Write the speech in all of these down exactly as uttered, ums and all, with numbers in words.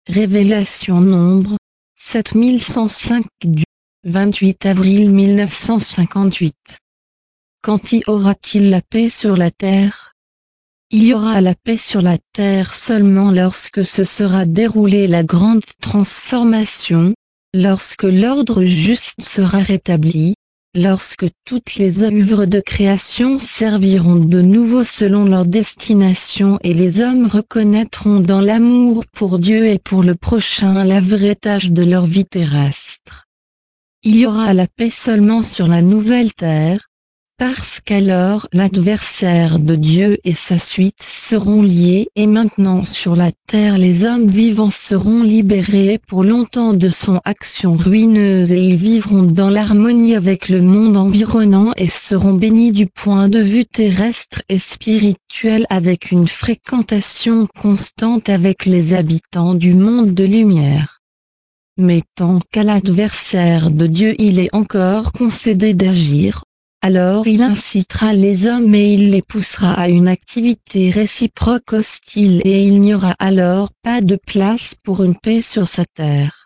Révélation Nombre, sept mille cent cinq du vingt-huit avril mille neuf cent cinquante-huit. Quand y aura-t-il la paix sur la terre? Il y aura la paix sur la terre seulement lorsque se sera déroulée la grande transformation, lorsque l'ordre juste sera rétabli, lorsque toutes les œuvres de création serviront de nouveau selon leur destination et les hommes reconnaîtront dans l'amour pour Dieu et pour le prochain la vraie tâche de leur vie terrestre. Il y aura la paix seulement sur la nouvelle terre, parce qu'alors l'adversaire de Dieu et sa suite seront liés et maintenant sur la terre les hommes vivants seront libérés pour longtemps de son action ruineuse et ils vivront dans l'harmonie avec le monde environnant et seront bénis du point de vue terrestre et spirituel avec une fréquentation constante avec les habitants du monde de lumière. Mais tant qu'à l'adversaire de Dieu il est encore concédé d'agir, alors il incitera les hommes et il les poussera à une activité réciproque hostile et il n'y aura alors pas de place pour une paix sur sa terre.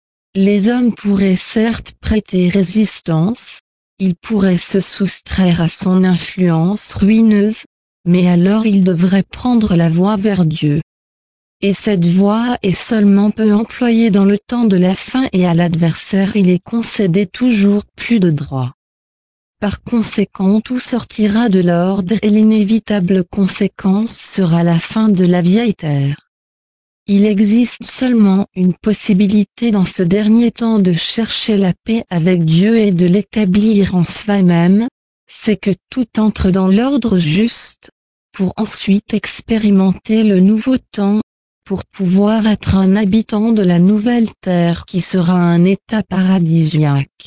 Les hommes pourraient certes prêter résistance, ils pourraient se soustraire à son influence ruineuse, mais alors ils devraient prendre la voie vers Dieu. Et cette voie est seulement peu employée dans le temps de la fin et à l'adversaire il est concédé toujours plus de droits. Par conséquent tout sortira de l'ordre et l'inévitable conséquence sera la fin de la vieille terre. Il existe seulement une possibilité dans ce dernier temps de chercher la paix avec Dieu et de l'établir en soi-même, c'est que tout entre dans l'ordre juste, pour ensuite expérimenter le nouveau temps, pour pouvoir être un habitant de la nouvelle terre qui sera un état paradisiaque.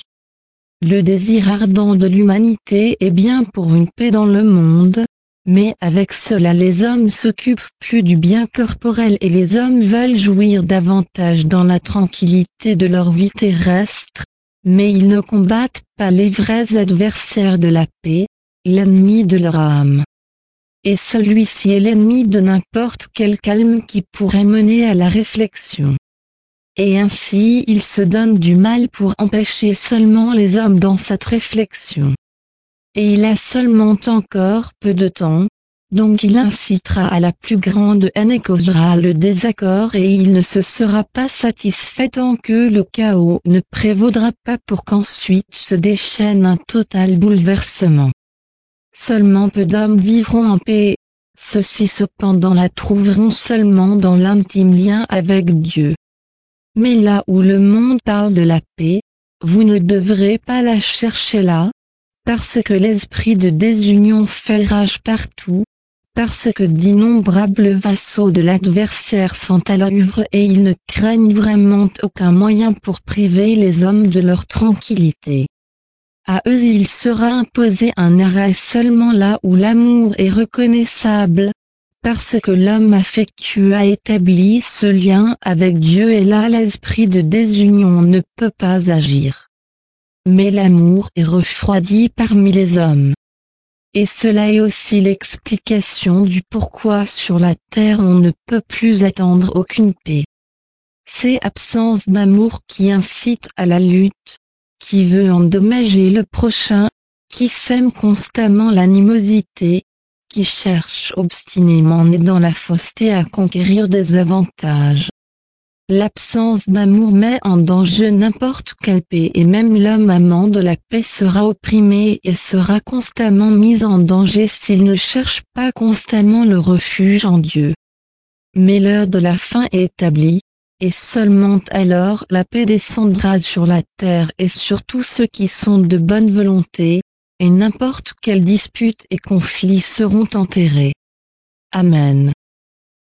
Le désir ardent de l'humanité est bien pour une paix dans le monde, mais avec cela les hommes s'occupent plus du bien corporel et les hommes veulent jouir davantage dans la tranquillité de leur vie terrestre, mais ils ne combattent pas les vrais adversaires de la paix, l'ennemi de leur âme. Et celui-ci est l'ennemi de n'importe quel calme qui pourrait mener à la réflexion. Et ainsi il se donne du mal pour empêcher seulement les hommes dans cette réflexion. Et il a seulement encore peu de temps, donc il incitera à la plus grande haine et causera le désaccord et il ne se sera pas satisfait tant que le chaos ne prévaudra pas pour qu'ensuite se déchaîne un total bouleversement. Seulement peu d'hommes vivront en paix, ceux-ci cependant la trouveront seulement dans l'intime lien avec Dieu. Mais là où le monde parle de la paix, vous ne devrez pas la chercher là, parce que l'esprit de désunion fait rage partout, parce que d'innombrables vassaux de l'adversaire sont à l'œuvre et ils ne craignent vraiment aucun moyen pour priver les hommes de leur tranquillité. À eux il sera imposé un arrêt seulement là où l'amour est reconnaissable, parce que l'homme affectueux a établi ce lien avec Dieu et là l'esprit de désunion ne peut pas agir. Mais l'amour est refroidi parmi les hommes. Et cela est aussi l'explication du pourquoi sur la terre on ne peut plus attendre aucune paix. C'est absence d'amour qui incite à la lutte, qui veut endommager le prochain, qui sème constamment l'animosité, qui cherche obstinément et dans la fausseté à conquérir des avantages. L'absence d'amour met en danger n'importe quelle paix et même l'homme amant de la paix sera opprimé et sera constamment mis en danger s'il ne cherche pas constamment le refuge en Dieu. Mais l'heure de la fin est établie, et seulement alors la paix descendra sur la terre et sur tous ceux qui sont de bonne volonté, et n'importe quelle dispute et conflit seront enterrés. Amen.